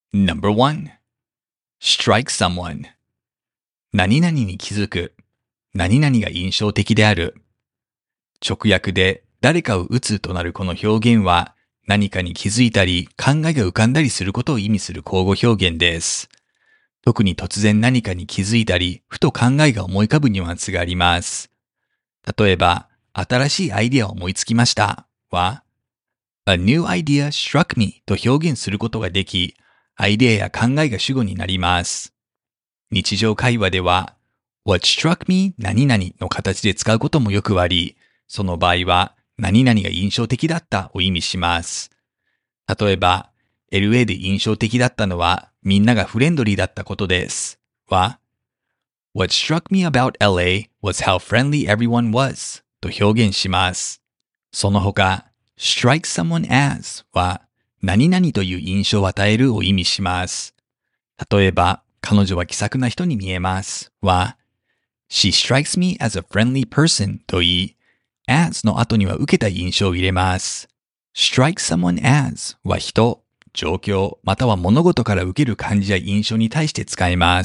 Number 1. Strike someone. 何々に気づく。何々が印象的である。直訳で誰かを打つとなるこの表現は何かに気づいたり考えが浮かんだりすることを意味する口語表現です。特に突然何かに気づいたりふと考えが思い浮かぶニュアンスがあります。例えば、新しいアイデアを思いつきましたは、A new idea struck me と表現することができ、アイデアや考えが主語になります。日常会話では、What struck me 何々の形で使うこともよくあり、その場合は何々が印象的だったを意味します。例えば、LA で印象的だったのはみんながフレンドリーだったことですは、What struck me about LA was how friendly everyone was と表現します。その他、strike someone as は何々という印象を与えるを意味します。例えば、彼女は気さくな人に見えますは、She strikes me as a friendly person と言い、as の後には受けた印象を入れます。strike someone as は人、状況、または物事から受ける感じや印象に対して使えます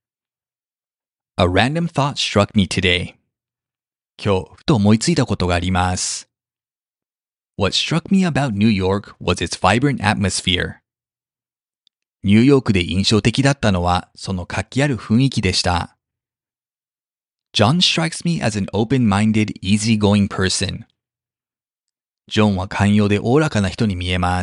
。A random thought struck me today. 今日、ふと思いついたことがあります。What struck me about New York was its vibrant atmosphere. ニューヨークで印象的だったのはその活気ある雰囲気でした。John strikes me as an open-minded, easygoing person. ジョンは寛容でおおらかな人に見えます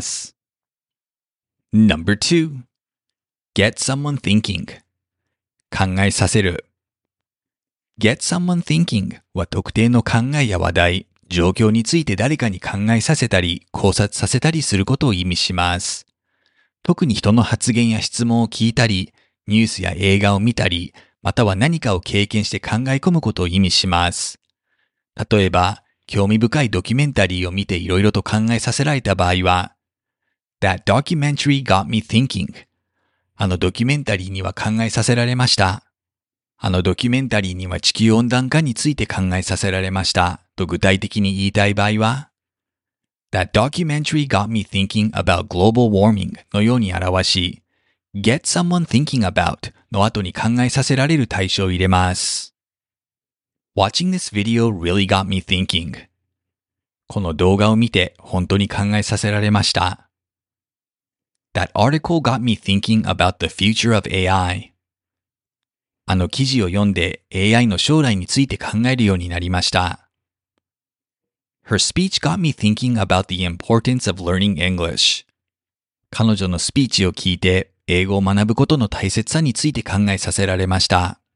。Number 2. Get someone thinking. 考えさせる。Get someone thinking は特定の考えや話題、状況について誰かに考えさせたり考察させたりすることを意味します。特に人の発言や質問を聞いたり、ニュースや映画を見たり、または何かを経験して考え込むことを意味します。例えば、興味深いドキュメンタリーを見ていろいろと考えさせられた場合は、That documentary got me thinking. あのドキュメンタリーには考えさせられました。あのドキュメンタリーには地球温暖化について考えさせられましたと具体的に言いたい場合は、That documentary got me thinking about global warming のように表し、get someone thinking about の後に考えさせられる対象を入れます。Watching this video really got me thinking. この動画を見て本当に考えさせられました。That article got me thinking about the future of AI. あの記事を読んで AI の将来について考えるようになりました。Her speech got me thinking about the importance of learning English. 彼女のスピーチを聞いて英語を学ぶことの大切さについて考えさせられました。